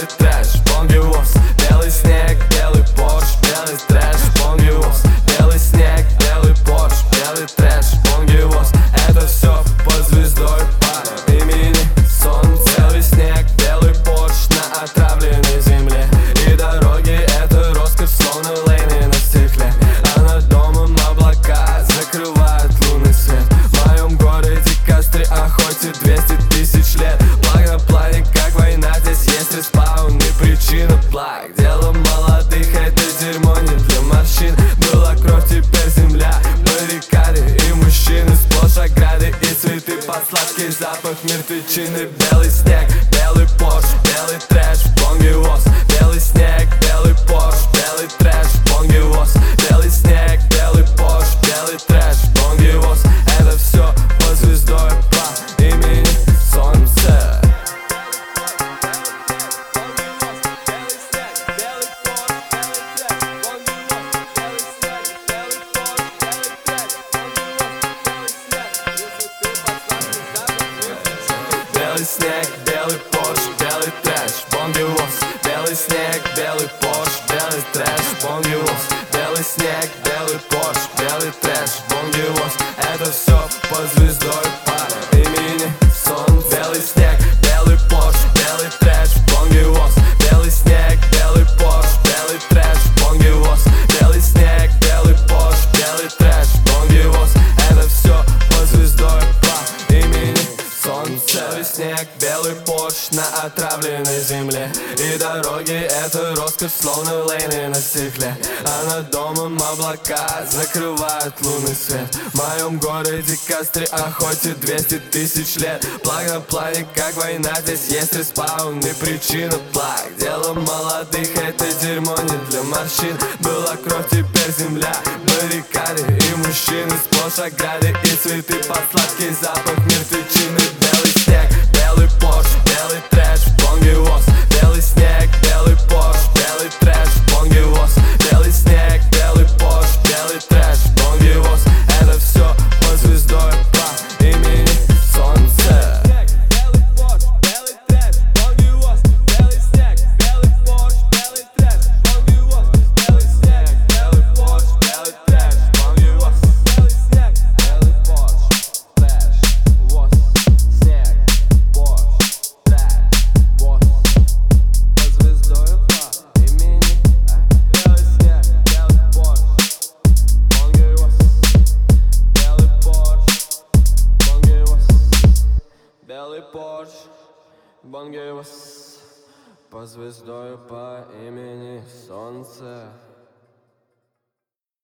белый трэш, бонгивоз, белый снег, белый порш, белый трэш, бонгивоз, белый снег, белый порш, белый трэш, бонгивоз. Это все под звездой по имени Солнце. Белый снег, белый порш на отравленной земле. И дороги — это роскошь, словно лейны на стекле. А над домом облака закрывают лунный свет. В моем городе костры охоте 200 тысяч лет. Плаг на плане, как война, здесь есть респаун и причина плаг. Дело молодых — это дерьмо не для морщин. Была кровь, теперь земля, баррикады и мужчины. Сплошь ограды и цветы под сладкий запах мертвечины. Белый снег, белый порш, белый трэш, бонгивоз. Белый снег, белый порш, белый трэш, бонгивоз. Белый снег, белый порш, белый трэш, бонгивоз. Это все под звездой по имени Солнце. Белый снег, белый порш, белый трэш, бонгивоз. Белый снег, белый порш, белый трэш, бонгивоз. Белый снег, белый порш, белый трэш, бонгивоз. Это все под звездой по имени Солнце. Белый снег, белый порш, белый трэш, бонгивоз. Белый снег, белый порш, белый трэш, бонгивоз. Белый снег, белый порш, белый трэш, бонгивоз. Это все под звездой по имени Солнце. Белый снег, белый порш на отравленной земле. И дороги — это роскошь, словно лейны на стекле. А над домом облака закрывают лунный свет. В моем городе костры охоте 200 тысяч лет. Плаг на плане, как война, здесь есть респаун и причина плаг. Дело молодых — это дерьмо не для морщин. Была кровь, теперь земля, баррикады и мужчины. Сплошь ограды и цветы под сладкий запах мертвечины. Белый снег, белый порш, белый трэш, бонгивоз. Белый снег, белый порш, белый трэш, бонгивоз. Белый снег, белый порш, белый трэш, бонгивоз. Это все под звездой по имени Солнце. Белый порш, белый трэш, бонгивоз. Белый снег, белый порш, белый трэш, бонгивоз. Белый снег, белый порш, белый трэш, бонгивоз. Белый снег, белый порш, трэш, воз. Снег, порш, трэш, воз. Под звездой по имени Белый снег, белый порш, бонгивоз. Белый порш, бонгивоз. Белый порш, бонгивоз. Под звездой по имени Солнце.